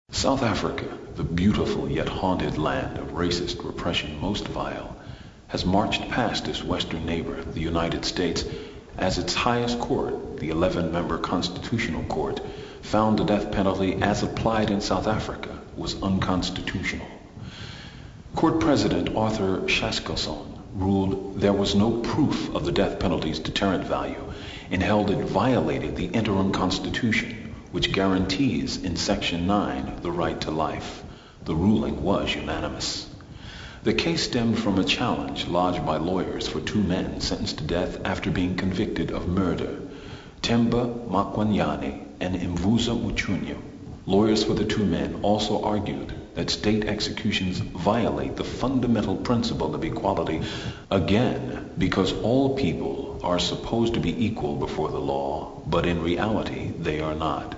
South Africa, the beautiful yet haunted land of racist repression most vile, has marched past its western neighbor, the United States, as its highest court, the 11-member Constitutional Court, found the death penalty as applied in South Africa was unconstitutional. Court President Arthur Chaskalson ruled there was no proof of the death penalty's deterrent value and held it violated the interim constitution, which guarantees in Section 9 the right to life. The ruling was unanimous. The case stemmed from a challenge lodged by lawyers for two men sentenced to death after being convicted of murder, Themba Makwanyane and Mvuza Muchunyo. Lawyers for the two men also argued that state executions violate the fundamental principle of equality, again, because all people are supposed to be equal before the law, but in reality they are not.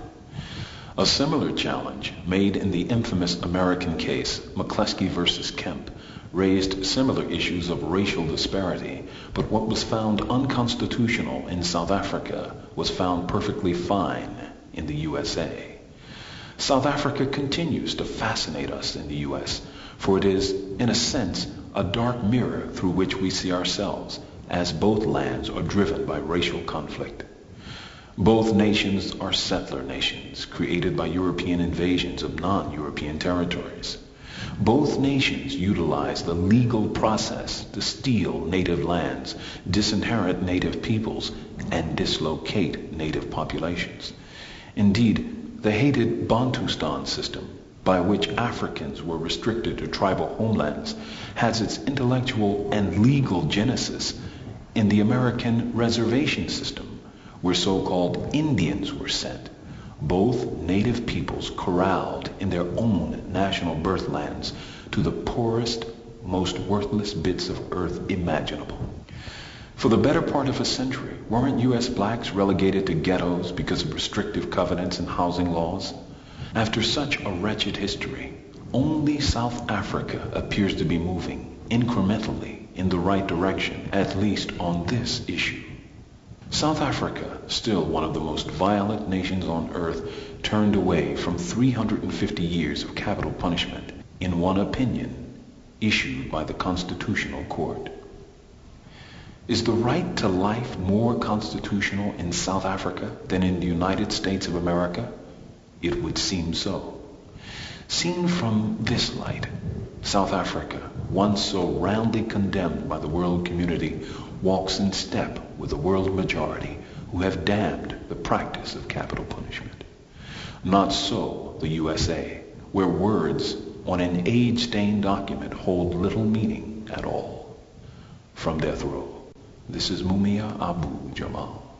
A similar challenge, made in the infamous American case McCleskey versus Kemp, raised similar issues of racial disparity, but what was found unconstitutional in South Africa was found perfectly fine in the USA. South Africa continues to fascinate us in the U.S., for it is, in a sense, a dark mirror through which we see ourselves, as both lands are driven by racial conflict. Both nations are settler nations, created by European invasions of non-European territories. Both nations utilize the legal process to steal native lands, disinherit native peoples, and dislocate native populations. Indeed, the hated Bantustan system, by which Africans were restricted to tribal homelands, has its intellectual and legal genesis in the American reservation system, where so-called Indians were sent, both native peoples corralled in their own national birthlands to the poorest, most worthless bits of earth imaginable. For the better part of a century, weren't U.S. blacks relegated to ghettos because of restrictive covenants and housing laws? After such a wretched history, only South Africa appears to be moving incrementally in the right direction, at least on this issue. South Africa, still one of the most violent nations on earth, turned away from 350 years of capital punishment in one opinion issued by the Constitutional Court. Is the right to life more constitutional in South Africa than in the United States of America? It would seem so. Seen from this light, South Africa, once so roundly condemned by the world community, walks in step with the world majority who have damned the practice of capital punishment. Not so the USA, where words on an age-stained document hold little meaning at all. From death row, this is Mumia Abu Jamal.